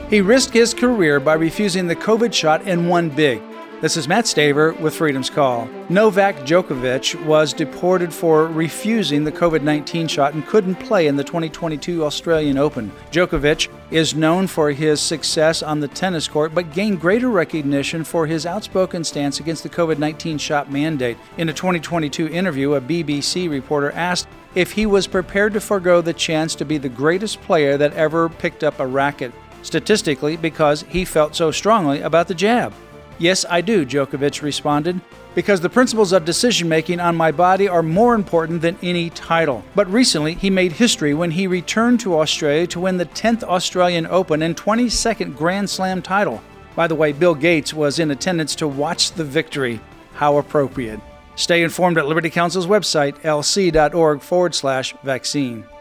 He risked his career by refusing the COVID shot and won big. This is Matt Staver with Freedom's Call. Novak Djokovic was deported for refusing the COVID-19 shot and couldn't play in the 2022 Australian Open. Djokovic is known for his success on the tennis court, but gained greater recognition for his outspoken stance against the COVID-19 shot mandate. In a 2022 interview, a BBC reporter asked if he was prepared to forego the chance to be the greatest player that ever picked up a racket, statistically because he felt so strongly about the jab. "Yes, I do," Djokovic responded, "because the principles of decision-making on my body are more important than any title." But recently, he made history when he returned to Australia to win the 10th Australian Open and 22nd Grand Slam title. By the way, Bill Gates was in attendance to watch the victory. How appropriate. Stay informed at Liberty Counsel's website, lc.org/vaccine.